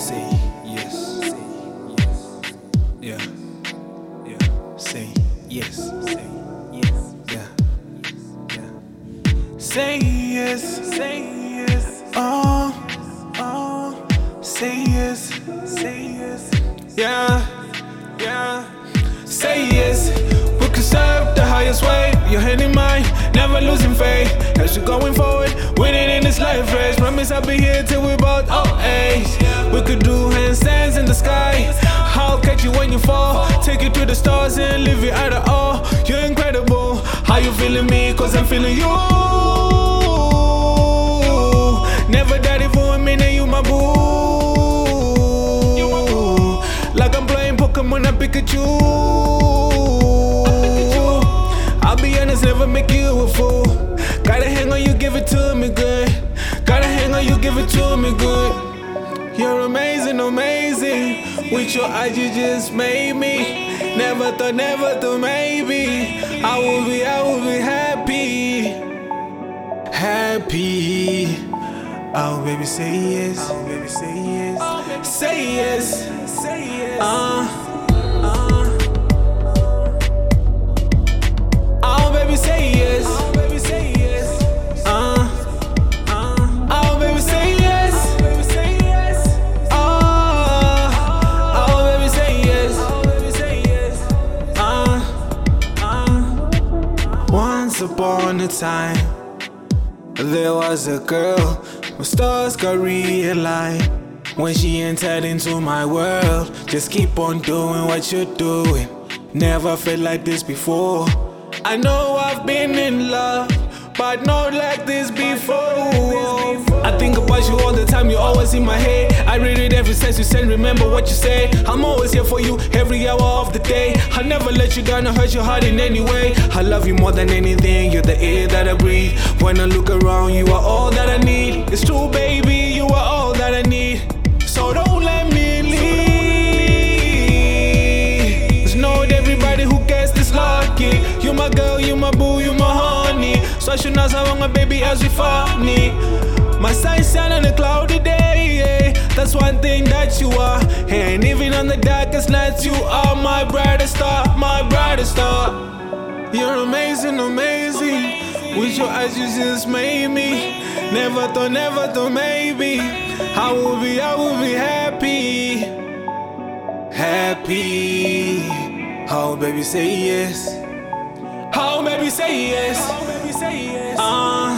Say yes. Say yes. Yeah. Yeah. Say yes. Say yes. Yeah. Yeah. Say yes. Say yes. Oh. Say yes. Say yes. Yeah. Yeah. Say yes. We can serve the highest way. Your hand in mine, never losing faith. As we're going forward, winning in this life race. Promise I'll be here till we both old age. We could do handstands in the sky. I'll catch you when you fall. Take you to the stars and leave you out of awe. You're incredible. How you feeling me? Cause I'm feeling you. Never died for a minute, you my boo. Like I'm playing Pokemon, I Pikachu. I'll be honest, never make you a fool. Gotta hang on, you give it to me good. Gotta hang on, you give it to me good. You're amazing, amazing. With your eyes, you just made me. Never thought, maybe I will be happy. Happy. Oh, baby, say yes. Oh, baby, say yes. Say yes. Say yes. Oh, baby, say yes. Oh, baby, say yes. Oh, baby, say yes. Oh, baby, say yes. Oh, baby, say yes. Oh, baby, say yes. Once upon a time, there was a girl. My stars got realigned when she entered into my world. Just keep on doing what you're doing. Never felt like this before. I know I've been in love, but not like this before. I think about you all the time, you're always in my head. I read it every sense you send, remember what you say. I'm always here for you every hour of the day. I'll never let you down or hurt your heart in any way. I love you more than anything, you're the air that I breathe. When I look around, you are all that I need. It's true, baby, you are all that I need. So don't let me leave. Just know that everybody who gets this lucky. You my girl, you my boo, you my honey. So I should not say my baby as we funny. My sunshine on a cloudy day, yeah. That's one thing that you are. And even on the darkest nights, you are my brightest star, my brightest star. You're amazing, amazing. With your eyes, you just made me. Never thought, maybe I will be happy. Happy. Oh, baby, say yes. Oh, baby, say yes. Oh, baby, say yes.